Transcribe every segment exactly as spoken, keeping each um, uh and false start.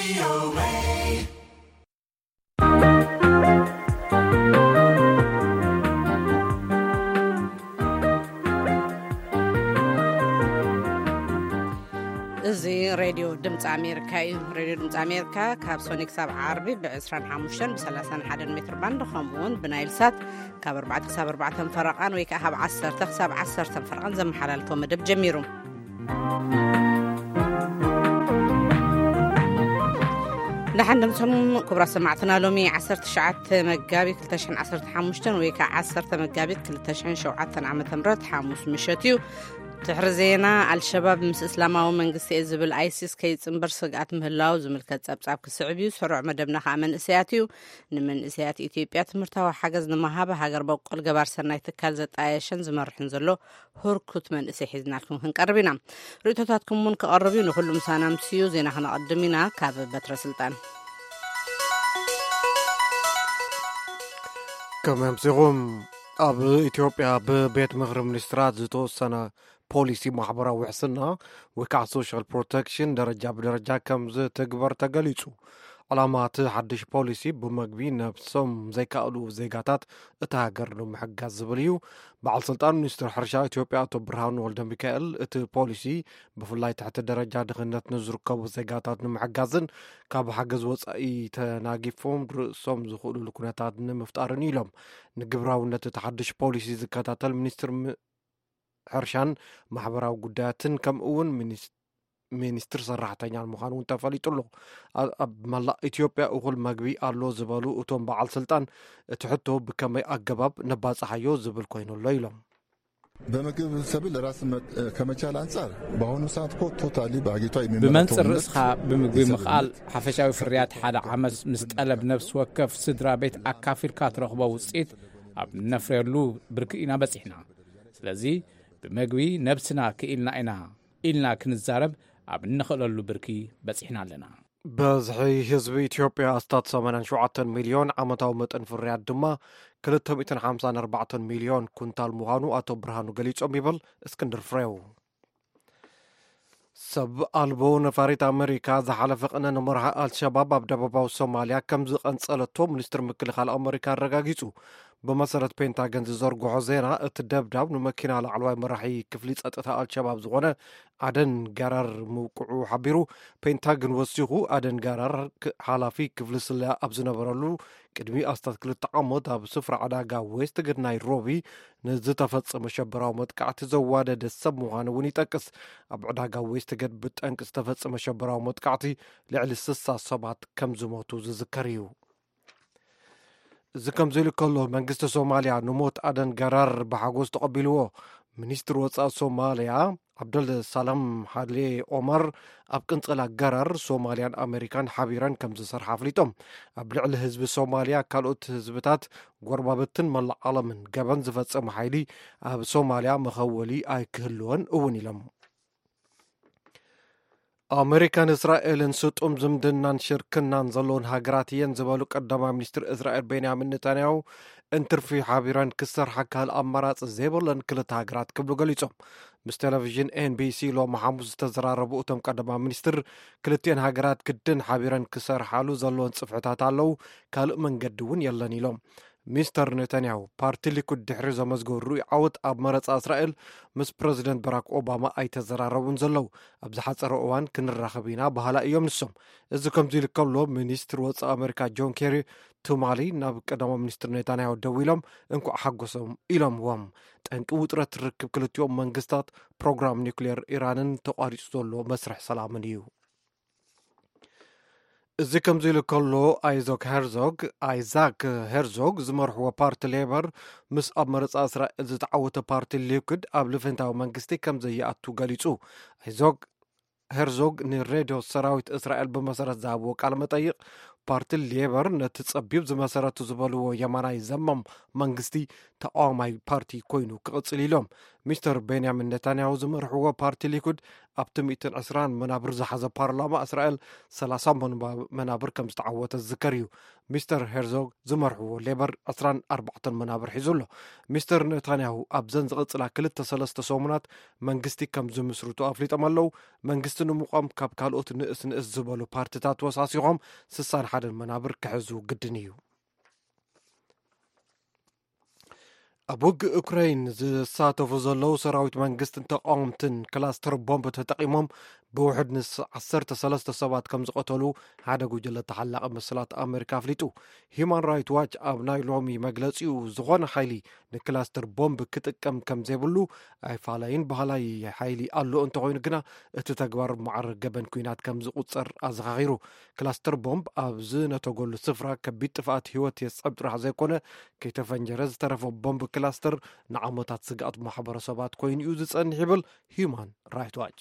زي راديو دمت أمريكا راديو دمت أمريكا كابسونيك سبع عربي بعشرين حموشن بثلاثين حدا متر بند خمون بنايل سات كاب أربعة حساب أربعة فرقان ويكهب عشر تحساب عشر فرقان زم حلالكم مدب جميرو نحن نمتهم كبرى سمعتنا لومي عشرة شعات مجابي كل تشحن عشرة حموشتن ويكا عشرة مجابي كل تشحن شوعات عامة مرات حاموس مشاتيو تحرزينا الشباب مس إسلامه ومنقسي إزبل آيسيس كي تنبر سقعت مهلاو زملكات أبصعب كالسعبيو سرع مدبنا خامن إسياتيو نمن إسيات إثيوبيا تمرتوا حاجز نمهابة هاجر بوق الجبار سنة تكالزت آيشن زمر حنزلو هركت من إسي حزنا لكم هنقربنا ريتوتاتكم من كقربين وكل مسانا مسيو زينا هنقدمنا كاب بتر سلطان كمان سيغم أب إثيوبيا ببيت مغرب منسترات زتو سنة بوليسي محبرة وحسنا وكع سوشيال بروتكشن درجة بدرجة كم ز تكبر تقليتو علامات حدش بوليسي بمقبين نفسهم زي كألو زي قاتات اتهاجر لهم حق الزبليو بعد سلطان منستر حرشا إثيوبيا أتو برهان والدن بيكال ات بوليسي بفلاي تحت الدرجة دخلت نزر كابو زي قاتات نم حقازن كابو حقز وصعي تناقفهم رأسهم زخولو لكوناتات نمفتارني لهم نقبراو نت تحدش بوليسي زكاتات المنستر م... حرشان محبراو قداتن كم اون منستر صراحتين على المخانون تفاليتو له ملا إثيوبيا أقول مقبي أرلو زبالو أتوم بعال سلطان تحطه بكمي أقباب نباز حيو زبال كوينو الليلة بمكب سبيل راس كمشال أنصار بهونو ساعت كو توتالي باقيتو بمنصر رسخة بمقبي مخال حفشاوي فريات حدا عمس مستقلب نفس وكف صدرا بيت أكافير كاترخبا وصيت نفرلو بركينا بسيحنا سلازي بمقبي نفسنا كإلنا إنا إلنا كنزارب عب نخللو بركي بسيحنا لنا بزحي حزب إثيوبيا أستاد ثمانية وسبعين مليون عمتاو متن فريات دما كلتهم مئتين وخمسة وأربعين مليون كنتال مهانو أتو برهانو قليتو ميبل اسكندر فريو سب ألبو نفاريت أمريكا زحلف قنا نمرها الشباب بدباباو سوماليا كم زقنصلتو منستر مكلخال أمريكا رغاغيصو بمسرة بنتاغن زرغو زينا اتدبداب نمكينا لعلواي مرحي كفليت اتتا الشباب زغونه عدن قرار موقعو حبيرو بنتاغن وسيخو عدن قرار حالافي كفلس الله أبزنبرلو قدمي أستاذ كل التعامد أب سفر عداقا ويست قد نايروبي نزتا فتس مشبراو متقعت زوادة دسب مغانوني تاكس أب عداقا ويست قد بتأنكس تفتس مشبراو متقعتي لعلي السسا صبات كم زموتو زذكريو زكم زيلو كله منجست سوماليا نموت أدن قرار بحاقوز تقبلوه منيستر وصاء سوماليا عبد السلام حالي عمر أبقنت على قرار سوماليان أمريكان حبيران كم زسر حفلتهم أبلع الهزب سوماليا كالوت هزبتات قربابتن ملع عالمن قبان زفت محايلي أب سوماليا مخولي آي كهلوان أوني لهم أمريكان إسرائيل نسوت أم زمدنان شركنان زلون هاجراتيين زبالو قدما منستر إسرائيل بنيامين نتنياهو انتر في حابيران كسر حكا الأمارات زيبلن كلت هاجرات قبلو قليتهم مس تلفزيون إن بي سي لو محاموز تزراربو أتم قدما منستر كلتين هاجرات كدن حابيران كسر حالو زلون صفحتات علو كالو من قدون يلاني لهم مستر نتنياهو بارتي ليكود دحرز مزغور روي عوت اب مرص اسرائيل مس بريزيدنت باراك اوباما اي تزراربون زلو ابز حصر اوان كنراخبينا بهالا ايوم نسوم از كمزي لكلو مينستر وص امريكا جون كيري تومالي ناب قدما مينستر نتنياهو دويلم انكو حقوسهم إلهم وام تنك وطرت ركب كلتيوم منغستات بروجرام نيوكلير ايرانن تقاريص زلو مسرح سلامنيو إذا كم زي لكله آيزاك هيرزوغ آيزاك هيرزوغ زمرحوا بارت ليبر مس أمرت أسرع إذا تعوت بارت ليكود قبل فنتاو منغستي كم زي أتو قاليتو آيزاك هيرزوغ نريدو سراويت إسرائيل بمسارة زابو كالما طيق بارت الليبر نتتصبيب زمسارة زبالو يماناي زمم منغستي تقامي بارتي كوينو كغتصلي لهم ሚስተር ቤንያሚን ኔታንያሁ ዝመርሕዎ ፓርቲ ሊኩድ ኣብቲ ሚእትን ዕስራን መናብር ዝሓዘ ፓርላማ እስራኤል ሰላሳ መናብር ከም ዝተዓወተ ዝዝከር እዩ። ሚስተር ሄርዞግ ዝመርሕዎ ሌበር ዓስራን ኣርባዕተ መናብር ሒዙሎ። ሚስተር ኔታንያሁ ኣብዘን ዝቕፅላ ክልተ ሰለስተ ሰሙናት መንግስቲ ከም ዝምስርቱ ኣፍሊጦም ኣለው። መንግስቲ ንምቋም ካብ ካልኦት ንእስ ንእስ ዝበሉ ፓርቲታት ወሳሲኾም ስሳን ሓደን መናብር ክሕዙ ግድን እዩ። ኣብ ውግእ ዩክራይን ዝሳተፉ ዘለዉ ሰራዊት መንግስትን ተቃወምትን ክላስተር ቦምብ ተጠቂሞም ብውሕድ ንስ ዓሰርተ ሰለስተ ሰባት ከም ዝቀተሉ ሓደ ጉጅለ ተሓላቀ መስላት ኣሜሪካ ኣፍሊጡ። ሂማን ራይት ዋች ኣብ ናይ ሎሚ መግለፂኡ ዝኾነ ሓይሊ ንክላስተር ቦምብ ክጥቀም ከም ዘይብሉ ኣይፋላይን ባህላዊ ሓይሊ ኣሎ እንተኮይኑ ግና እቲ ተግባር ማዕረ ገበን ኩናት ከም ዝቁፀር ኣዘኻኺሩ። ክላስተር ቦምብ ኣብ ዝነተገሉ ስፍራ ከቢድ ጥፍኣት ሂወት የስዕብ ጥራሕ ዘይኮነ ከይተፈንጀረ ዝተረፈ ቦምብ ክላስተር ንዓመታት ስጋኣት ማሕበረሰባት ኮይኑ እዩ ዝጸንሕ ይብል ሂማን ራይት ዋች።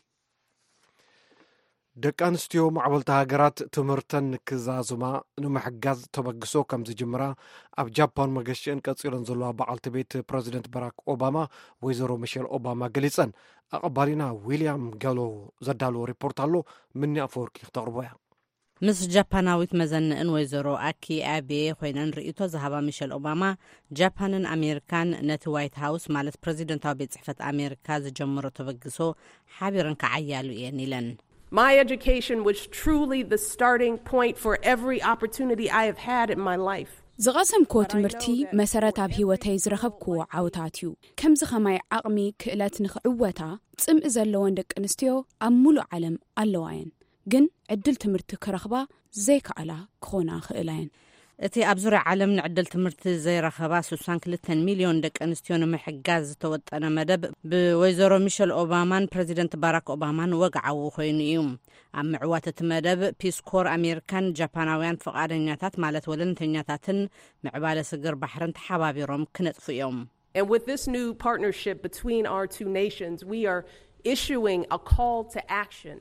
ደቂ ኣንስትዮ ማዕበልቲ ሃገራት ትምህርተን ክዛዝማ ንምሕጋዝ ተበግሶ ከም ዝጅምራ ኣብ ጃፓን መገሽአን ቀፂለን ዘለዋ በዓልቲ ቤት ፕረዚደንት ባራክ ኦባማ ወይዘሮ ሚሼል ኦባማ ገሊፀን። ኣቐባሊና ዊልያም ገሎ ዘዳልዎ ሪፖርት ኣሎ። ምኒ ኣፈወርቂ ክተቕርቦ እያ። ምስ ጃፓናዊት መዘንእን ወይዘሮ አኪ አቤ ኮይነን ርእቶ ዝሃባ ሚሼል ኦባማ ጃፓንን ኣሜሪካን ነቲ ዋይት ሃውስ ማለት ፕረዚደንታዊ ቤት ጽሕፈት ኣሜሪካ ዝጀምሮ ተበግሶ ሓቢረን ከዓያሉ እየን ኢለን። My education was truly the starting point for every opportunity I have had in my life. ዝቐሰምኮ ትምህርቲ መሰረት ኣብ ሂወተይ ዝረኸብክዎ ዓውታት እዩ። ከምዚ ኸማይ ዓቕሚ ክእለት ንኽዕወታ ጽምኢ ዘለወን ደቂ ኣንስትዮ ኣብ ሙሉእ ዓለም ኣለዋየን፣ ግን ዕድል ትምህርቲ ክረኽባ ዘይከኣላ ክኾና ክእላየን። እቲ ኣብ ዙርያ ዓለም ንዕድል ትምህርቲ ዘይረኸባ ስልሳ ወክልተ ሚልዮን ደቂ ኣንስትዮ ንምሕጋዝ ዝተወጠነ መደብ ብወይዘሮ ሚሼል ኦባማን ፕረዚደንት ባራክ ኦባማን ወግዓዊ ኮይኑ እዩ። ኣብ ምዕዋት እቲ መደብ ፒስኮር ኣሜሪካን ጃፓናውያን ፈቃደኛታት ማለት ወለንተኛታትን ምዕባለ ስግር ባሕርን ተሓባቢሮም ክነጥፉ እዮም። And with this new partnership between our two nations, we are issuing a call to action.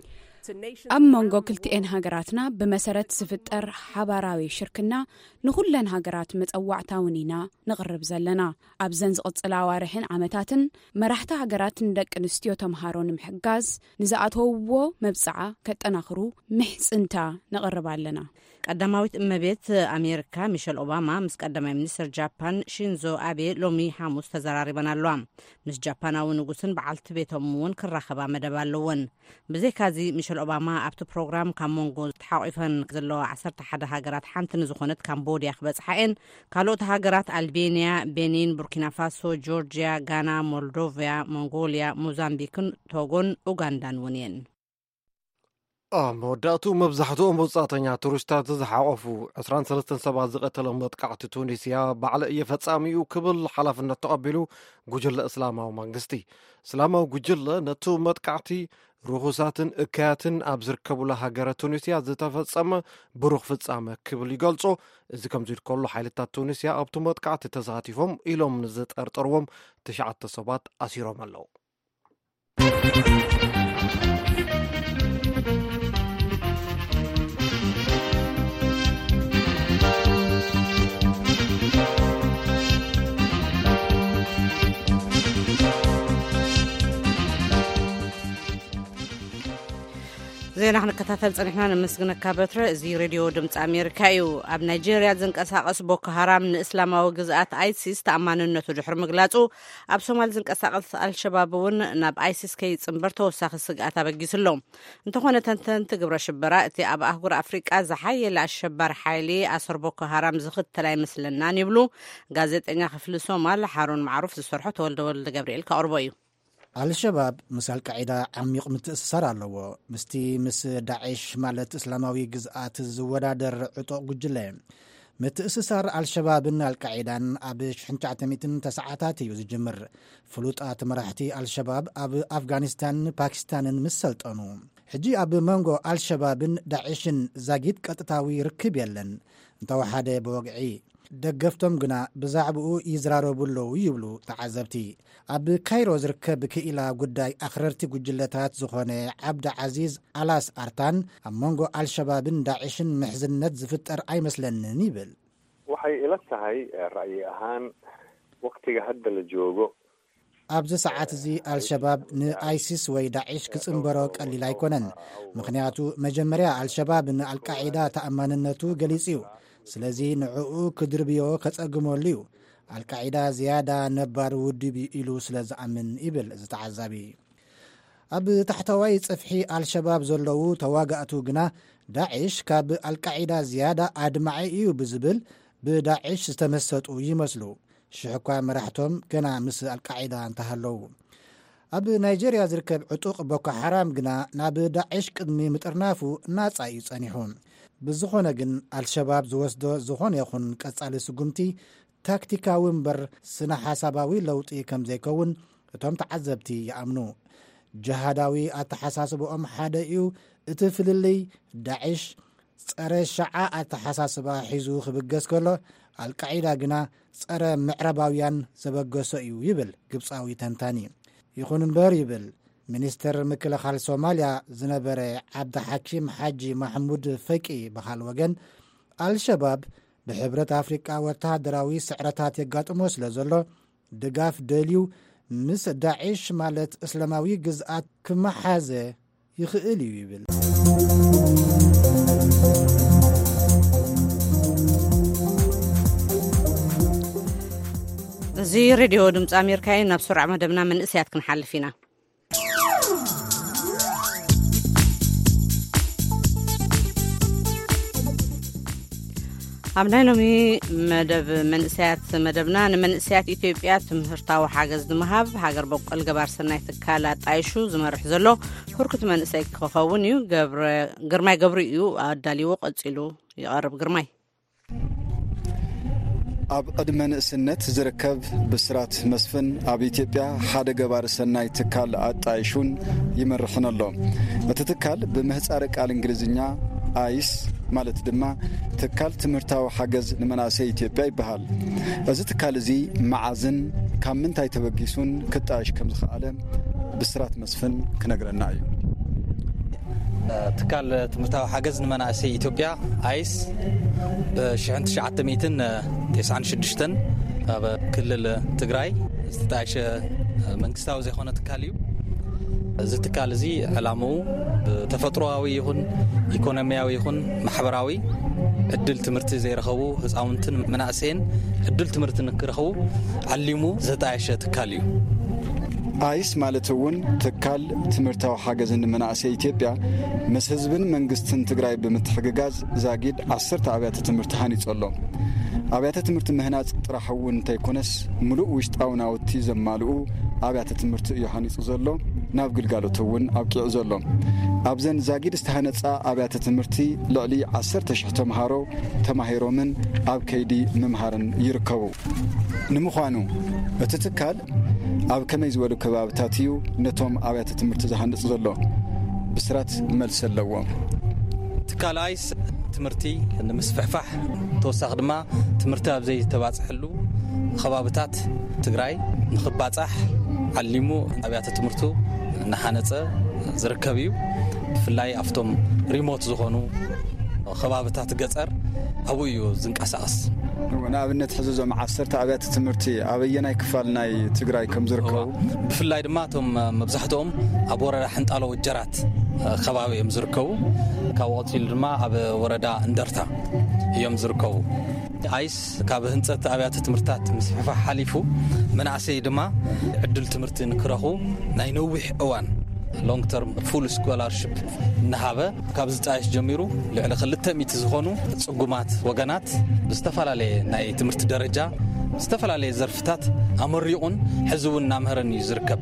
ኣብ መንጎ ክልቲኤን ሃገራትና ብመሰረት ዝፍጠር ሓባራዊ ሽርክና ንኹለን ሃገራት መጸዋዕታውን ኢና ንቕርብ ዘለና። ኣብዘን ዝቕፅላ ኣዋርሕን ዓመታትን መራሕቲ ሃገራትን ደቂ ኣንስትዮ ተምሃሮ ንምሕጋዝ ንዝኣተውዎ መብፅዓ ከጠናኽሩ ምሕፅንታ ንቕርብ ኣለና። ቀዳማዊት እመቤት ኣሜሪካ ሚሼል ኦባማ ምስ ቀዳማይ ሚኒስትር ጃፓን ሺንዞ አቤ ሎሚ ሐሙስ ተዘራሪበን ኣለዋ። ምስ ጃፓናዊ ንጉስን በዓልቲ ቤቶም እውን ክራኸባ መደብ ኣለወን። ብዘይካዚ ሚሼል ኦባማ ኣብቲ ፕሮግራም ካብ ሞንጎ ተሓቂፈን ዘለዋ ዓሰርተ ሓደ ሃገራት ሓንቲ ንዝኾነት ካምቦድያ ክበፅሓ እየን። ካልኦት ሃገራት ኣልቤንያ፣ ቤኒን፣ ቡርኪና ፋሶ፣ ጆርጂያ፣ ጋና፣ ሞልዶቪያ፣ ሞንጎልያ፣ ሞዛምቢክን ቶጎን ኡጋንዳን እውን እየን። መወዳእቱ መብዛሕትኦም ወጻእተኛ ቱሪስታት ዝሓቆፉ عشرين وثلاثين ሰባት ዝቀተለ መጥቃዕቲ ቱኒስያ ባዕለ እየፈጻሚኡ ክብል ሓላፍነት ተቐቢሉ ጉጅለ እስላማዊ መንግስቲ። እስላማዊ ጉጅለ ነቱ መጥቃዕቲ ሩኹሳትን እካያትን ኣብ ዝርከቡላ ሃገረ ቱኒስያ ዝተፈጸመ ብሩኽ ፍጻመ ክብል ይገልጾ። እዚ ከምዚ ከሎ ሓይልታት ቱኒስያ ኣብቲ መጥቃዕቲ ተሳቲፎም ኢሎም ንዝጠርጠርዎም ትሽዓተ ሰባት ኣሲሮም ኣለዉ። ዜና ክንከታተል ጸኒሕና ንምስግነካ በትረ። እዚ ሬድዮ ድምፂ ኣሜሪካ እዩ። ኣብ ናይጄርያ ዝንቀሳቐስ ቦኮ ሃራም ንእስላማዊ ግዝኣት ኣይሲስ ተኣማንነቱ ድሕሪ ምግላጹ ኣብ ሶማሊ ዝንቀሳቐስ ኣልሸባብ እውን ናብ ኣይሲስ ከይጽምበር ተወሳኺ ስግኣት ኣበጊስሎ። እንተኾነ ተንተንቲ ግብረ ሽበራ እቲ ኣብ ኣህጉር ኣፍሪቃ ዝሓየለ ኣሸባሪ ሓይሊ ኣሰር ቦኮ ሃራም ዝኽተል ኣይመስለናን ይብሉ። ጋዜጠኛ ክፍሊ ሶማል ሓሩን ማዕሩፍ ዝሰርሖ ተወልደ ወልደ ገብርኤል ካቅርቦ እዩ። አልሸባብ ምስ አልቃዒዳ ዓሚቕ ምትእስሳር ኣለዎ። ምስቲ ምስ ዳዕሽ ማለት እስላማዊ ግዝኣት ዝወዳደር ዕጡቕ ጉጅለ ምትእስሳር አልሸባብን አልቃዒዳን ኣብ ሽሕን ትሽዓተ ተሰዓታት እዩ ዝጅምር። ፍሉጣት መራሕቲ አልሸባብ ኣብ ኣፍጋኒስታን ፓኪስታንን ምስ ሰልጠኑ ሕጂ ኣብ መንጎ አልሸባብን ዳዕሽን ዛጊድ ቀጥታዊ ርክብ የለን። እንተወሓደ ብወግዒ ደገፍቶም ግና ብዛዕብኡ ይዝራረቡለው ይብሉ ተዓዘብቲ። ኣብ ካይሮ ዝርከብ ክኢላ ጉዳይ ኣኽረርቲ ጉጅለታት ዝኾነ ዓብዲ ዓዚዝ ኣላስ ኣርታን ኣብ መንጎ አልሸባብን ዳዕሽን ምሕዝነት ዝፍጠር ኣይመስለንን ይብል። waxay ila tahay ra'yi ahaan waqtiga hadda la joogo ኣብዚ ሰዓት እዚ አልሸባብ ንአይሲስ ወይ ዳዒሽ ክጽንበሮ ቀሊል ኣይኮነን። ምክንያቱ መጀመርያ አልሸባብ ንአልቃዒዳ ተኣማንነቱ ገሊጽ እዩ። ስለዚ ንዕኡ ክድርብዮ ከጸግመሉ እዩ። አልቃዒዳ ዝያዳ ነባር ውድብ ኢሉ ስለ ዝኣምን ይብል ዝተዓዛቢ። ኣብ ታሕተዋይ ጽፍሒ አልሸባብ ዘለዉ ተዋጋእቱ ግና ዳዒሽ ካብ አልቃዒዳ ዝያዳ ኣድማዒ እዩ ብዝብል ብዳዒሽ ዝተመሰጡ ይመስሉ። ሽሕኳ መራሕቶም ገና ምስ አልቃዒዳ እንተሃለዉ። ኣብ ናይጀርያ ዝርከብ ዕጡቕ ቦኮ ሓራም ግና ናብ ዳዒሽ ቅድሚ ምጥርናፉ ናጻ እዩ ጸኒሑ። ብዝኾነ ግን አልሸባብ ዝወስዶ ዝኾነ ይኹን ቀጻሊ ስጉምቲ ታክቲካዊ እምበር ስነ ሓሳባዊ ለውጢ ከም ዘይከውን እቶም ተዓዘብቲ ይኣምኑ። ጀሃዳዊ ኣተሓሳስብኦም ሓደ እዩ። እቲ ፍልልይ ዳዒሽ ጸረ ሸዓ ኣተሓሳስባ ሒዙ ክብገስ ከሎ አልቃዒዳ ግና ጸረ ምዕረባውያን ዘበገሶ እዩ ይብል ግብፃዊ ተንታኒ። ይኹን እምበር ይብል ሚኒስትር ምክልኻል ሶማልያ ዝነበረ ዓብዲ ሓኪም ሓጂ ማሕሙድ ፈቂ በሃል ወገን አልሸባብ ብሕብረት አፍሪቃ ወታደራዊ ስዕረታት የጋጥሞ ስለ ዘሎ ድጋፍ ደልዩ ምስ ዳዒሽ ማለት እስላማዊ ግዝኣት ክመሓዘ ይኽእል እዩ ይብል። እዚ ሬድዮ ድምፂ ኣሜሪካ ናብ ስርዓ መደብና መንእስያት ክንሓልፍ ኢና። ኣብ ናይ ሎሚ መደብ መንእስያት መደብና ንመንእስያት ኢትዮጵያ ትምህርታዊ ሓገዝ ንምሃብ ሃገር በቆል ገባር ሰናይ ትካል ኣጣይሹ ዝመርሕ ዘሎ ህርኩት መንእሰይ ክኸውን እዩ። ግርማይ ገብሩ እዩ ኣዳሊዎ ቀፂሉ ይቐርብ። ግርማይ ኣብ ቅድመ ንእስነት ዝርከብ ብስራት መስፍን ኣብ ኢትዮጵያ ሓደ ገባር ሰናይ ትካል ኣጣይሹን ይመርሕን ኣሎ። እቲ ትካል ብምህፃረ ቃል እንግሊዝኛ አይስ ማለት ድማ ትካል ትምህርታዊ ሓገዝ ንመናእሰይ ኢትዮጵያ ይበሃል። እዚ ትካል እዚ መዓዝን ካብ ምንታይ ተበጊሱን ክጣይሽ ከም ዝኽኣለ ብስራት መስፍን ክነግረና እዩ። ትካል ትምህርታዊ ሓገዝ ንመናእሰይ ኢትዮጵያ አይስ ብ1996 ኣብ ክልል ትግራይ ዝተጣየሸ መንግስታዊ ዘይኮነ ትካል እዩ። እዚ ትካል እዚ ዕላምኡ ተፈጥሮአዊ ይኹን ኢኮኖሚያዊ ይኹን ማሕበራዊ ዕድል ትምህርቲ ዘይረኸቡ ህፃውንትን መናእሰይን ዕድል ትምህርቲ ንክረኸቡ ዓሊሙ ዝተጣየሸ ትካል እዩ። አይስ ማለት እውን ትካል ትምህርታዊ ሓገዝ ንመናእሰይ ኢትዮጵያ ምስ ህዝብን መንግስትን ትግራይ ብምትሕግጋዝ ዛጊድ ዓሰርተ ኣብያተ ትምህርቲ ሃኒጹ ኣሎ። ኣብያተ ትምህርቲ ምህናጽ ጥራሕ እውን እንተይኮነስ ሙሉእ ውሽጣዊ ናውቲ ዘማልኡ ኣብያተ ትምህርቲ እዩ ሃኒጹ ዘሎ። ናብ ግልጋሎት እውን ኣብቂዑ ዘሎ። ኣብዘን ዛጊድ ዝተሃነጻ ኣብያተ ትምህርቲ ልዕሊ ዓሰርተ ሽሕ ተምሃሮ ተማሂሮምን ኣብ ከይዲ ምምሃርን ይርከቡ። ንምዃኑ እቲ ትካል ኣብ ከመይ ዝበሉ ከባብታት እዩ ነቶም ኣብያተ ትምህርቲ ዝሃንጽ ዘሎ? ብስራት መልስ ኣለዎ። ትካል አይስ ትምህርቲ ንምስፍሕፋሕ ተወሳኺ ድማ ትምህርቲ ኣብ ዘይተባጽሕሉ ከባብታት ትግራይ ንኽባጻሕ ዓሊሙ ኣብያተ ትምህርቱ እናሓነጸ ዝርከብ እዩ። ብፍላይ ኣብቶም ሪሞት ዝኾኑ ከባብታት ገጸር ኣብኡ እዩ ዝንቀሳቐስ። ንኣብነት ሕዚ ዞም ዓሰርተ ኣብያተ ትምህርቲ ኣበየናይ ክፋል ናይ ትግራይ ከም ዝርከቡ? ብፍላይ ድማ እቶም መብዛሕትኦም ኣብ ወረዳ ሕንጣሎ ወጀራት ከባቢ እዮም ዝርከቡ። ካብ ወፂሉ ድማ ኣብ ወረዳ እንደርታ እዮም ዝርከቡ። አይስ ካብ ህንፀት ኣብያተ ትምህርትታት ምስፍሕፋሕ ሓሊፉ መናእሰይ ድማ ዕድል ትምህርቲ ንክረኹ ናይ ነዊሕ እዋን ሎንግ ተርም ፉል ስኮላርሽፕ እናሃበ ካብ ዝጣየሽ ጀሚሩ ልዕሊ ክልተ ሚእቲ ዝኾኑ ጽጉማት ወገናት ብዝተፈላለየ ናይ ትምህርቲ ደረጃ ዝተፈላለዩ ዘርፍታት ኣመሪቑን ሕዚ እውን እናምህረን እዩ ዝርከብ።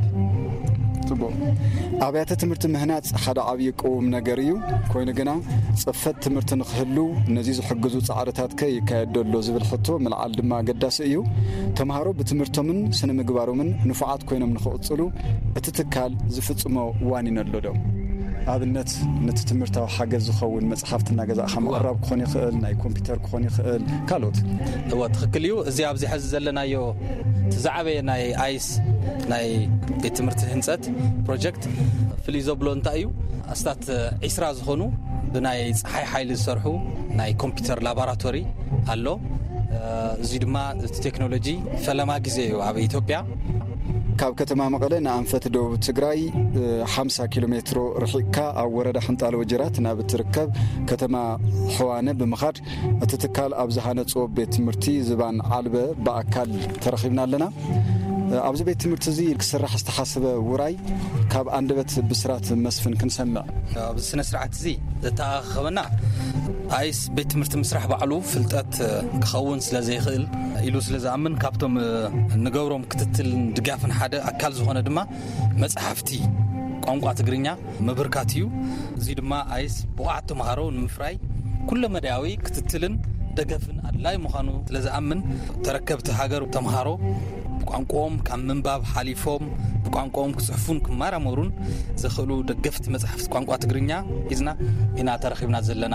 ኣብያተ ትምህርቲ ምህናጽ ሓደ ዓብዪ ቅውም ነገር እዩ። ኮይኑ ግና ጽፈት ትምህርቲ ንክህሉ ነዚ ዝሕግዙ ጻዕርታት ከይካየደሎ ዝብል ሕቶ ምልዓል ድማ ኣገዳሲ እዩ። ተምሃሮ ብትምህርቶምን ስነ ምግባሮምን ንፉዓት ኮይኖም ንኽቕጽሉ እቲ ትካል ዝፍጽሞ ዋኒን ኣሎ ዶ? ኣብነት ነቲ ትምህርታዊ ሓገዝ ዝኸውን መጽሓፍቲ እናገዛእኻ ምቕራብ ክኾን ይኽእል፣ ናይ ኮምፒተር ክኾን ይኽእል፣ ካልኦት። እወ ትኽክል እዩ። እዚ ኣብዚ ሕዚ ዘለናዮ ትዛዕበየ ናይ አይስ ናይ ቤት ትምህርቲ ህንፀት ፕሮጀክት ፍልይ ዘብሎ እንታይ እዩ? ኣስታት ዒስራ ዝኾኑ ብናይ ፀሓይ ሓይሊ ዝሰርሑ ናይ ኮምፒተር ላቦራቶሪ ኣሎ። እዚ ድማ እቲ ቴክኖሎጂ ፈለማ ግዜ እዩ ኣብ ኢትዮጵያ ካብ ከተማ መቐለ ንኣንፈት ደቡብ ትግራይ ሓምሳ ኪሎ ሜትሮ ርሒቕካ ኣብ ወረዳ ሕንጣሎ ወጅራት ናብ እትርከብ ከተማ ሕዋነ ብምኻድ እቲ ትካል ኣብ ዝሃነፅዎ ቤት ትምህርቲ ዝባን ዓልበ ብኣካል ተረኺብና ኣለና። ኣብዚ ቤት ትምህርቲ እዚ ክስራሕ ዝተሓሰበ ውራይ ካብ አንደበት ብስራት መስፍን ክንሰምዕ ኣብዚ ስነ ስርዓት እዚ ዘተኣኸበና ኣይስ ቤት ትምህርቲ ምስራሕ ባዕሉ ፍልጠት ክኸውን ስለ ዘይኽእል ኢሉ ስለ ዝኣምን ካብቶም ንገብሮም ክትትል ድጋፍን ሓደ ኣካል ዝኾነ ድማ መጽሓፍቲ ቋንቋ ትግርኛ መብርካት እዩ። እዚ ድማ ኣይስ ብቕዓት ተምሃሮ ንምፍራይ ኩለ መዳያዊ ክትትልን ደገፍን ኣድላይ ምዃኑ ስለ ዝኣምን ተረከብቲ ሃገር ተምሃሮ ብቋንቋኦም ካብ ምንባብ ሓሊፎም ብቋንቋኦም ክጽሕፉን ክመራመሩን ዝኽእሉ ደገፍቲ መጽሓፍቲ ቋንቋ ትግርኛ ሒዝና ኢና ተረኺብና ዘለና።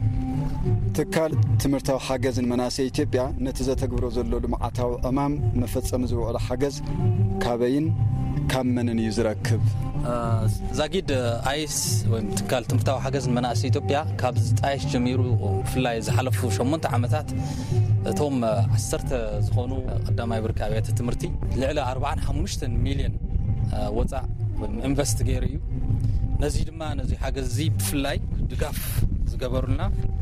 ትካል ትምህርታዊ ሓገዝን መናእሰይ ኢትዮጵያ ነቲ ዘተግብሮ ዘሎ ልምዓታዊ ዕማም መፈጸሚ ዝውዕል ሓገዝ ካበይን ካብ መንን እዩ ዝረክብ? ዛጊድ ኣይስ ወይ ትካል ትምህርታዊ ሓገዝን መናእሰይ ኢትዮጵያ ካብ ዝጣየሽ ጀሚሩ ብፍላይ ዝሓለፉ ሸሞንተ ዓመታት እቶም ዓሰርተ ዝኾኑ ቀዳማይ ብርኪ ኣብያተ ትምህርቲ ልዕሊ ኣርባዓን ሓሙሽተን ሚልዮን ወፃእ ኢንቨስት ገይሩ እዩ። ነዚ ድማ ነዚ ሓገዝ እዚ ብፍላይ ድጋፍ ዝገበሩልና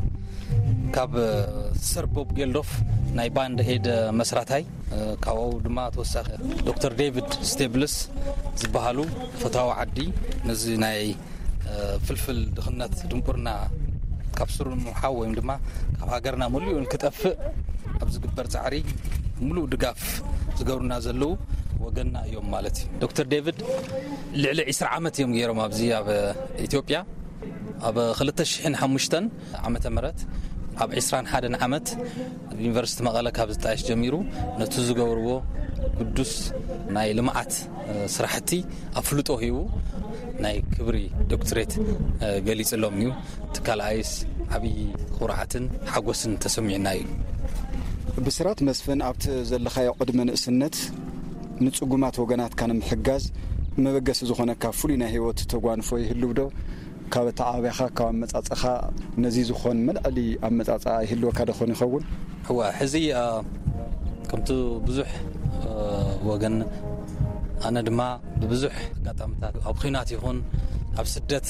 ካብ ሰር ቦብ ጌልዶፍ ናይ ባንድ ኤድ መስራታይ ካብኡ ድማ ተወሳኺ ዶክተር ዴቪድ ስቴብልስ ዝበሃሉ ፈታዊ ዓዲ ነዚ ናይ ፍልፍል ድኽነት ድንቁርና ካብ ስሩ ንምሓው ወይ ድማ ካብ ሃገርና ሙሉእ ንክጠፍእ ኣብ ዝግበር ጻዕሪ ሙሉእ ድጋፍ ዝገብሩና ዘለው ወገንና እዮም ማለት እዩ። ዶክተር ዴቪድ ልዕሊ ዒስራ ዓመት እዮም ገይሮም ኣብዚ ኣብ ኢትዮጵያ ኣብ ክልተ ሽሕን ሓሙሽተን ዓመተ ምህረት ኣብ ዒስራን ሓደን ዓመት ዩኒቨርሲቲ መቐለ ካብ ዝጣየሽ ጀሚሩ ነቲ ዝገብርዎ ቅዱስ ናይ ልምዓት ስራሕቲ ኣፍልጦ ሂቡ ናይ ክብሪ ዶክትሬት ገሊጽሎም እዩ። ትካል ኣይስ ዓብይ ኩርዓትን ሓጎስን ተሰሚዕና እዩ። ብስራት መስፍን ኣብቲ ዘለኻዮ ቅድመ ንእስነት ንጽጉማት ወገናትካ ንምሕጋዝ መበገሲ ዝኾነካ ፍሉይ ናይ ህይወት ተጓንፎ ይህልው ዶ? ካብ ተዓብያኻ ካብ መጻጸኻ ነዚ ዝኾን መልዕሊ ኣብ መጻጸ ይህልወካ ደኾን ይኸውን? ሕዋ ሕዚ ከምቲ ብዙሕ ወገን ኣነ ድማ ብብዙሕ ኣጋጣሚታት ኣብ ኺናት ይኹን ኣብ ስደት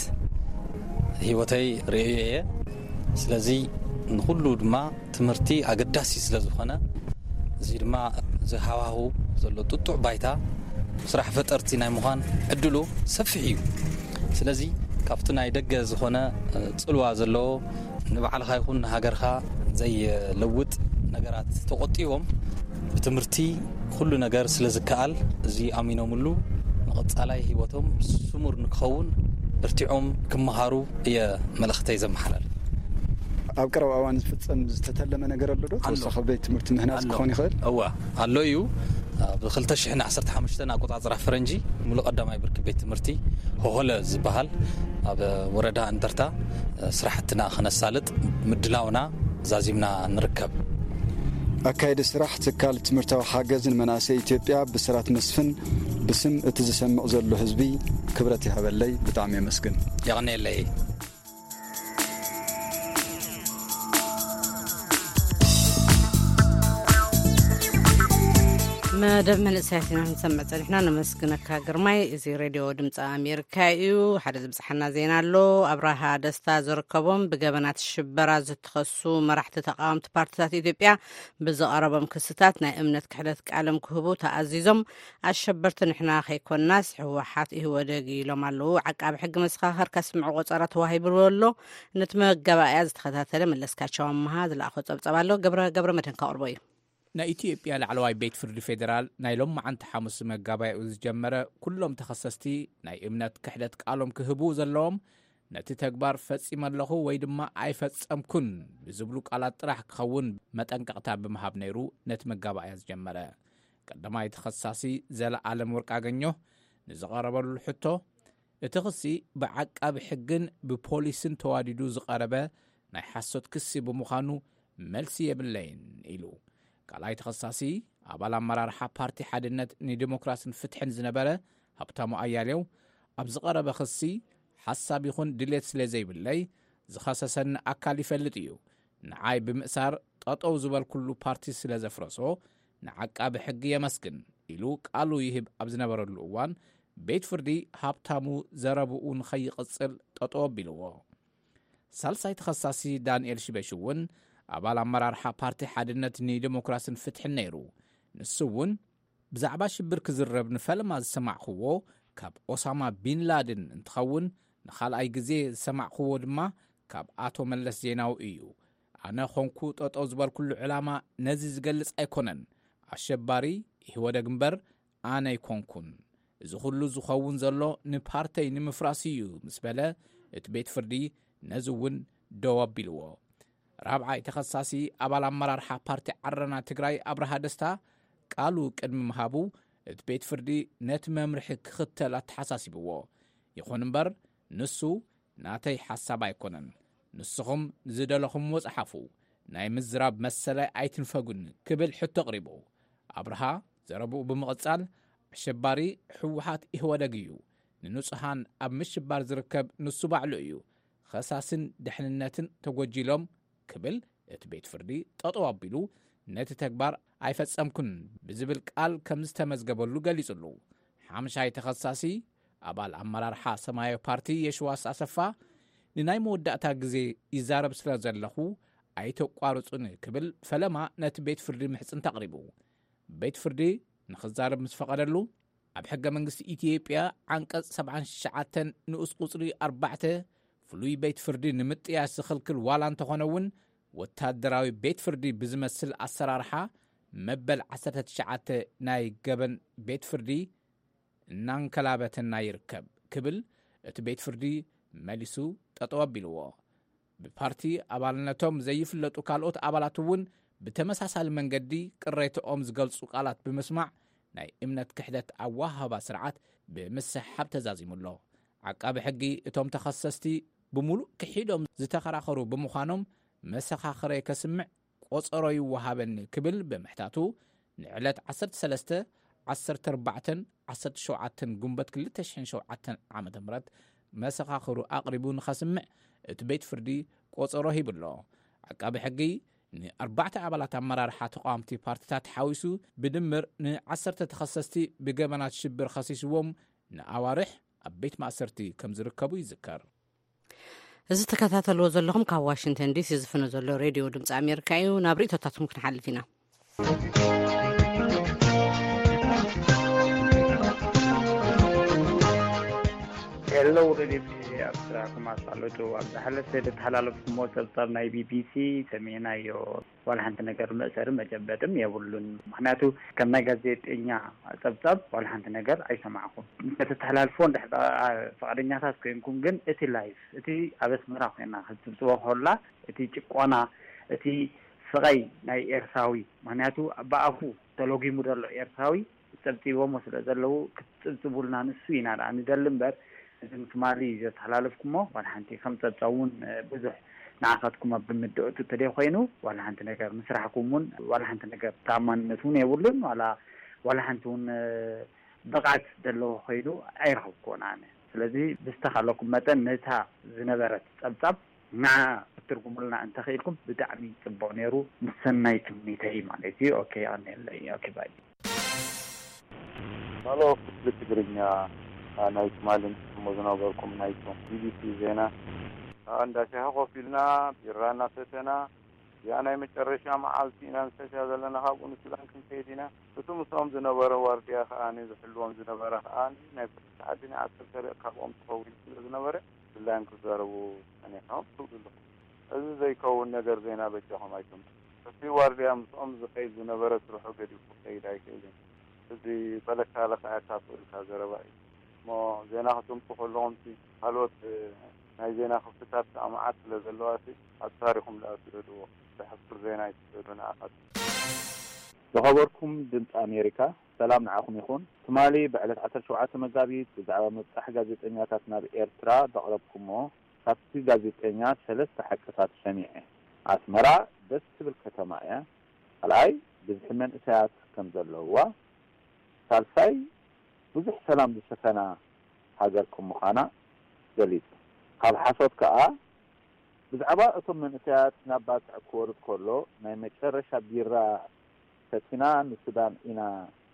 ህይወተይ ርእዮ እየ። ስለዚ ንኹሉ ድማ ትምህርቲ ኣገዳሲ ስለ ዝኾነ እዚ ድማ ዝሃዋሁ ዘሎ ጥጡዕ ባይታ ስራሕ ፈጠርቲ ናይ ምዃን ዕድሉ ሰፊሕ እዩ። ስለዚ ካብቲ ናይ ደገ ዝኾነ ጽልዋ ዘለዎ ንባዕልኻ ይኹን ንሃገርኻ ዘይለውጥ ነገራት ተቆጢቦም ብትምህርቲ ኩሉ ነገር ስለ ዝከኣል እዚ ኣሚኖምሉ ንቐጻላይ ህይወቶም ስሙር ንክኸውን እርቲዖም ክመሃሩ እየ መልእኽተይ ዘመሓላልፍ። ኣብ ቀረባ እዋን ዝፍጸም ዝተተለመ ነገር ኣሎ ዶ? ተወሳኺ ቤት ትምህርቲ ምህናጽ ክኾን ይኽእል? እዋ ኣሎ እዩ። ብክልተ ሽሕን ዓሰርተ ሓሙሽተን ኣቆጻጽራ ፈረንጂ ሙሉእ ቀዳማይ ብርኪ ቤት ትምህርቲ ሆሆለ ዝበሃል ኣብ ወረዳ እንደርታ ስራሕትና ክነሳልጥ ምድላውና ዛዚምና ንርከብ። ኣካይዲ ስራሕ ትካል ትምህርታዊ ሓገዝን መናእሰይ ኢትዮጵያ ብስራት መስፍን ብስም እቲ ዝሰምዕ ዘሎ ህዝቢ ክብረት ይሃበለይ ብጣዕሚ የመስግን። ይቕኒየለይ። መደብ መንእሰያት ኢና ንሰምዕ ፀኒሕና ነመስግነካ ግርማይ። እዚ ሬድዮ ድምፂ ኣሜሪካ እዩ። ሓደ ዝብፅሐና ዜና ኣሎ። ኣብርሃ ደስታ ዝርከቦም ብገበናት ሽበራ ዝተኸሱ መራሕቲ ተቃወምቲ ፓርቲታት ኢትዮጵያ ብዝቐረቦም ክስታት ናይ እምነት ክሕደት ቃለም ክህቡ ተኣዚዞም ኣሸበርቲ ንሕና ከይኮናስ ህወሓት ይህወደግ ኢሎም ኣለዉ። ዓቃቢ ሕጊ መሰኻኸር ከስምዕ ቆፀራ ተዋሂብዎ ኣሎ። ነቲ መገባእያ ዝተኸታተለ መለስካቸው ኣመሃ ዝለኣኾ ፀብፀብ ኣሎ። ገብረ ገብረ መድህንካ ቅርቦ እዩ። ናይ ኢትዮጵያ ላዕለዋይ ቤት ፍርዲ ፌደራል ናይ ሎም መዓንቲ ሓሙስ መጋባይኡ ዝጀመረ ኩሎም ተኸሰስቲ ናይ እምነት ክሕደት ቃሎም ክህቡ ዘለዎም ነቲ ተግባር ፈጺመ ኣለኹ ወይ ድማ ኣይፈጸምኩን ብዝብሉ ቃላት ጥራሕ ክኸውን መጠንቀቕታ ብምሃብ ነይሩ ነቲ መጋባእያ ዝጀመረ። ቀዳማይ ተኸሳሲ ዘለዓለም ወርቅኣገኘ ንዝቐረበሉ ሕቶ እቲ ክሲ ብዓቃቢ ሕግን ብፖሊስን ተዋዲዱ ዝቐረበ ናይ ሓሶት ክሲ ብምዃኑ መልሲ የብለይን ኢሉ። ቃላይ ተኸሳሲ ኣባል ኣመራርሓ ፓርቲ ሓድነት ንዲሞክራስን ፍትሕን ዝነበረ ሃብታሙ ኣያሌው ኣብ ዝቐረበ ክሲ ሓሳብ ይኹን ድሌት ስለ ዘይብለይ ዝኸሰሰኒ ኣካል ይፈልጥ እዩ። ንዓይ ብምእሳር ጠጠው ዝበል ኩሉ ፓርቲ ስለ ዘፍረሶ ንዓቃቢ ሕጊ የመስግን ኢሉ ቃሉ ይህብ ኣብ ዝነበረሉ እዋን ቤት ፍርዲ ሃብታሙ ዘረብኡ ንኸይቕጽል ጠጦ ኣቢልዎ። ሳልሳይ ተኸሳሲ ዳንኤል ሽበሽ እውን ኣባል ኣመራርሓ ፓርቲ ሓድነት ንዲሞክራስን ፍትሕን ነይሩ። ንሱ እውን ብዛዕባ ሽብር ክዝረብ ንፈለማ ዝሰማዕኽዎ ካብ ኦሳማ ቢንላድን እንትኸውን ንኻልኣይ ግዜ ዝሰማዕኽዎ ድማ ካብ ኣቶ መለስ ዜናዊ እዩ። ኣነ ኾንኩ ጠጦ ዝበልኩሉ ዕላማ ነዚ ዝገልጽ ኣይኮነን። ኣሸባሪ ይህወደ ግንበር ኣነ ይኮንኩን። እዚ ኩሉ ዝኸውን ዘሎ ንፓርተይ ንምፍራስ እዩ ምስ በለ እቲ ቤት ፍርዲ ነዚ እውን ደው ኣቢልዎ። ራብዓይ ተኸሳሲ ኣባል ኣመራርሓ ፓርቲ ዓረና ትግራይ ኣብርሃ ደስታ ቃሉ ቅድሚ ምሃቡ እቲ ቤት ፍርዲ ነቲ መምርሒ ክኽተል ኣተሓሳሲብዎ። ይኹን እምበር ንሱ ናተይ ሓሳብ ኣይኮነን፣ ንስኹም ዝደለኹም ወፅሓፉ ናይ ምዝራብ መሰላይ ኣይትንፈጉን ክብል ሕቶ ቕሪቡ። ኣብርሃ ዘረብኡ ብምቕጻል ኣሸባሪ ሕወሓት ይህወደግ እዩ፣ ንንጹሓን ኣብ ምሽባር ዝርከብ ንሱ ባዕሉ እዩ፣ ኸሳስን ድሕንነትን ተጐጂሎም ክብል እቲ ቤት ፍርዲ ጠጦ ኣቢሉ ነቲ ተግባር ኣይፈጸምኩን ብዝብል ቃል ከም ዝተመዝገበሉ ገሊጹሉ። ሓምሻይ ተኸሳሲ ኣባል ኣመራርሓ ሰማያዊ ፓርቲ የሽዋስ ኣሰፋ ንናይ መወዳእታ ግዜ ይዛረብ ስለ ዘለኹ ኣይተቋርጹን ክብል ፈለማ ነቲ ቤት ፍርዲ ምሕጽን ተቕሪቡ። ቤት ፍርዲ ንኽዛረብ ምስ ፈቐደሉ ኣብ ሕገ መንግስቲ ኢትዮጵያ ዓንቀጽ ሰብዓን ትሽዓተን ንኡስ ቁጽሪ ኣርባዕተ ፍሉይ ቤት ፍርዲ ንምጥያሽ ዝኽልክል ዋላ እንተኾነውን ወታደራዊ ቤት ፍርዲ ብዝመስል ኣሰራርሓ መበል ዓሰርተ ትሽዓተ ናይ ገበን ቤት ፍርዲ እናንከላበተና ይርከብ ክብል እቲ ቤት ፍርዲ መሊሱ ጠጠው ኣቢልዎ። ብፓርቲ ኣባልነቶም ዘይፍለጡ ካልኦት ኣባላት እውን ብተመሳሳሊ መንገዲ ቅሬቶኦም ዝገልጹ ቃላት ብምስማዕ ናይ እምነት ክሕደት ኣዋሃባ ስርዓት ብምስሓብ ተዛዚሙሎ። ዓቃቢ ሕጊ እቶም ተኸሰስቲ ብምሉእ ክሒዶም ዝተኸራኸሩ ብምዃኖም መሰኻኽረ ከስምዕ ቆጸሮ ይወሃበኒ ክብል ብምሕታቱ ንዕለት ዓሰርተ ሰለስተ ዓሰርተ ኣርባዕተ ዓሰርተ ሸውዓተ ጉንበት ክልተ ሽሕን ሸውዓተን ዓመተ ምህረት መሰኻኽሩ ኣቕሪቡ ንኸስምዕ እቲ ቤት ፍርዲ ቆጸሮ ሂብሎ። ዓቃቢ ሕጊ ንኣርባዕተ ኣባላት ኣመራርሓ ተቃዋምቲ ፓርቲታት ሓዊሱ ብድምር ንዓሰርተ ተኸሰስቲ ብገበናት ሽብር ኸሲስዎም ንኣዋርሕ ኣብ ቤት ማእሰርቲ ከም ዝርከቡ ይዝከር። እዚ ተከታተልዎ ዘለኹም ካብ ዋሽንግተን ዲሲ ዝፍኖ ዘሎ ሬድዮ ድምፂ ኣሜሪካ እዩ። ናብ ርእቶታትኩም ክንሓልፍ ኢና። ሄሎ ሬድዮ ኣብስራኩም ኣሳለጡ ኣብ ዝሓለፈ ዝተሓላለፍኩሞ ፀብፃብ ናይ ቢቢሲ ሰሜናዮ ዋላ ሓንቲ ነገር መእሰሪ መጨበጥም የብሉን። ምክንያቱ ከም ናይ ጋዜጠኛ ፀብፃብ ዋላ ሓንቲ ነገር ኣይሰማዕኩም ከተተሓላልፎ እንድሕር ፈቃደኛታት ኮይንኩም ግን እቲ ላይፍ እቲ ኣብ ኣስመራ ኮይና ክትፅብፅቦ ከላ እቲ ጭቆና እቲ ስቃይ ናይ ኤርትራዊ ምክንያቱ ብኣፉ ተሎጊሙ ዘሎ ኤርትራዊ ፀብፂቦሞ ስለ ዘለው ክትፅብፅቡልና ንሱ ኢና ዳ ንደሊ እምበር እዝን ትማሊ ዝተሓላለፍኩሞ ዋላ ሓንቲ ከም ፀብፃውን ብዙሕ ንዓኻትኩም ኣብ ብምድእቱ ተደይ ኮይኑ ዋላ ሓንቲ ነገር ምስራሕኩም እውን ዋላ ሓንቲ ነገር ተኣማንነት እውን የብሉን ዋላ ዋላ ሓንቲ እውን ብቕዓት ዘለዎ ኮይኑ ኣይረኸብኩን ኣነ። ስለዚ ብዝተኻለኩም መጠን ነታ ዝነበረት ፀብፃብ ንዓ እትርጉሙልና እንተኽኢልኩም ብጣዕሚ ፅቡቅ ነይሩ። ምሰናይ ትምኒተይ ማለት እዩ። ኦኬ ኣነለይ ኦኬ ባይ ማሎ ብትግርኛ ናይ ትማልን ዝነበርኩም ናይቶም ቢቢሲ ዜና እንዳሻሃ ኮፊልና ቢራና ሰተና ያ ናይ መጨረሻ መዓልቲ ኢና ንሰሻ ዘለና ካብኡ ንሱዳን ክንከይድ ኢና። እቶም ምስኦም ዝነበረ ዋርድያ ከዓኒ ዝሕልዎም ዝነበረ ከዓኒ ናይ ዓድና ዓሰርተ ካብኦም ትኸውን ስለ ዝነበረ ብላይን ክዛረቡ ሰኒሖም ትውድሉ እዚ ዘይከውን ነገር ዜና በጃኹም ኣይቶም እቲ ዋርድያ ምስኦም ዝኸይድ ዝነበረ ስርሑ ገዲፉ ከይድ ኣይክእልን። እዚ በለካለካ ያካፍልካ ዘረባ እዩ ሞ ዜና ክትምጡ ከለኹም ካልኦት ናይ ዜና ክፍትታት ኣማዓት ስለ ዘለዋሲ ኣብ ታሪኹም ዝኣስደድዎ ብሕብር ዜና ይትሰዱ ንኣኻት ዝኸበርኩም ድምፂ ኣሜሪካ ሰላም ንዓኹም ይኹን። ትማሊ ብዕለት ዓሰርተ ሸውዓተ መጋቢት ብዛዕባ ምብፃሕ ጋዜጠኛታት ናብ ኤርትራ ዘቕረብኩሞ ካብቲ ጋዜጠኛ ሰለስተ ሓቅታት ሰሚዐ። ኣስመራ ደስ ትብል ከተማ እያ። ካልኣይ ብዙሕ መንእሰያት ከም ዘለውዋ፣ ሳልሳይ ብዙሕ ሰላም ዝሰፈና ሃገር ከም ምዃና ገሊጹ። ካብ ሓሶት ከዓ ብዛዕባ እቶም መንእሰያት ናብ ባፅዕ ክወርድ ከሎ ናይ መጨረሻ ቢራ ሰቲና ንሱዳን ኢና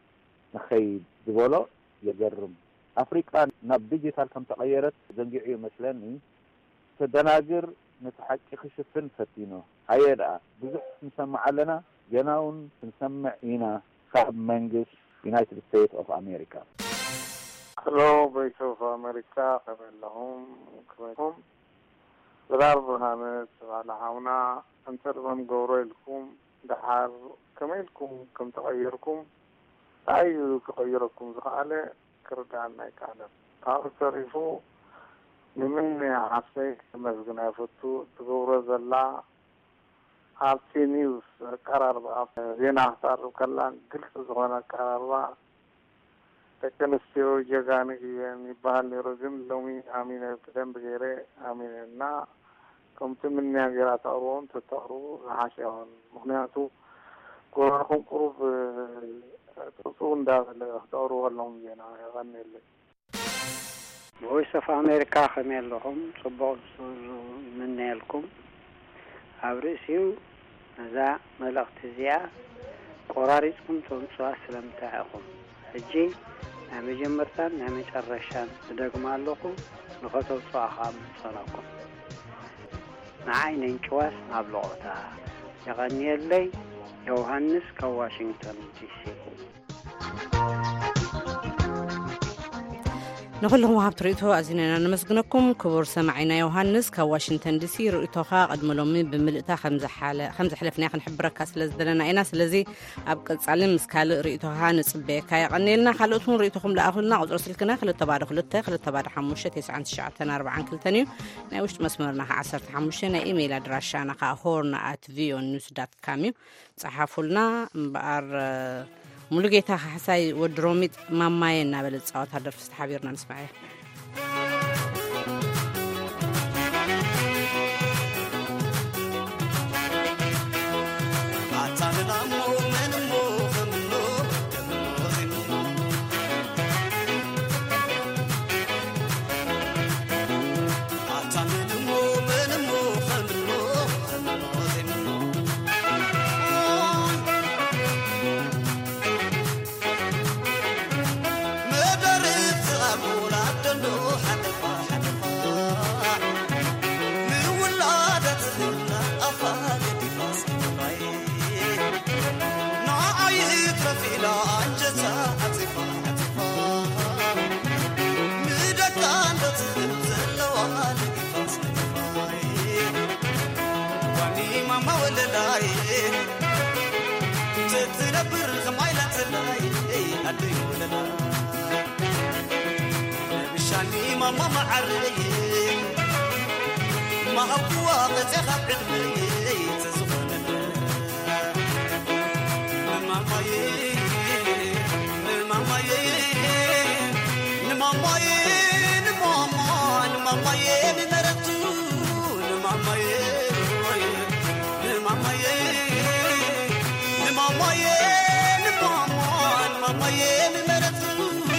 نخيد ዝበሎ يجرم أفريقيا ناب ديجيتال كم تغيرت زنجعي مثلني تدناجر نتحقق خشفن فتينو هيدا بزح نسمع لنا جناون نسمع هنا خاب منجس United States of America. Hello, Voice of America. قبل لهم كمكم ضرب هنا على هونا أنترهم جوري لكم دحر كملكم كم تغيركم أي تغيركم زعله كردنا يكالر تعرفوا لمن عصي مزجنا فتو تجور زلا عصي نيوز قرار بقى زينا صار كلام قلت زغنا قرار بقى تكنستيو جاغاني يعني بالي رجل لومي امين تدم بغيره اميننا كنت من نغيرات اورون تطرو عاشون مغنياتو كورهم قرب تصون دا تطرو لهم ينا غني لي Voice of America خميل لهم صبوا من لكم أبرسيو ذا ملقت زيا قراريكم تنصوا سلامتكم حجي نعم جمرتان نعم شرشان تدقم لكم نخطو صاحب صلاكم معين انكواس نابلغتها يغني لي يوهانس كواشنطن دي سي نقول وهاب تريتو أزيننا نمسكنكم كبر سمعنا يوهانس كواشنطن دي سي رؤيتوها قدم لهم بملئتها خمسة حالة خمسة حلفنا نحب ركاس لزدلنا أي ناس الذي أبقى تعلم مسكال رؤيتوها نصبي كاي قنيلنا خلوتهم رؤيتهم لأخذنا عذر سلكنا خلت تبارك خلت خلت تبارك حموشة تسعة شعتنا أربعة كل تاني ناوشت مسمرنا عصرت حموشنا إيميل أدراشنا كهورنا at vionews dot com صحافلنا بار ملقيتها حساي ودروميت ماماي نابل صوت هذا في حبيرنا نسمعه ماما معري ما هو قتخب عدمي تزغننا ماما يي ماما يي ماما يي ماما ماما يي مرتو ماما يي ماما يي ماما يي ماما ماما يي مرتو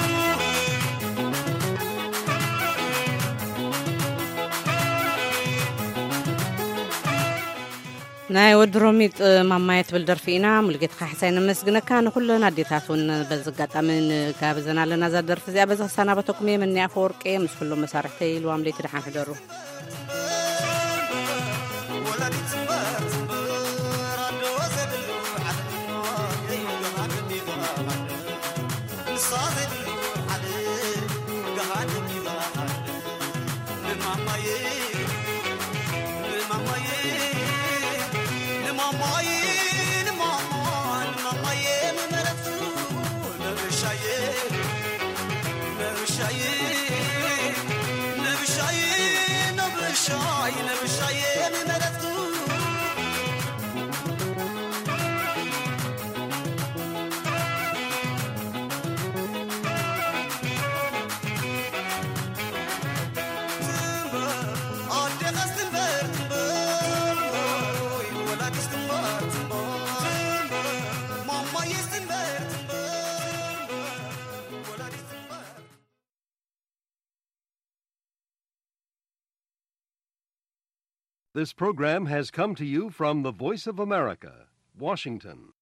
ناي ودروميت مامايت بالدرفينا ملقيت حسين مسجنك كان كلنا ديتاتون بزقات من كابزنا لنا زاد درف زي بس سنه بتكم من يافورق مش كله مسارحتي الواملي ترحن حدرو This program has come to you from the Voice of America, Washington.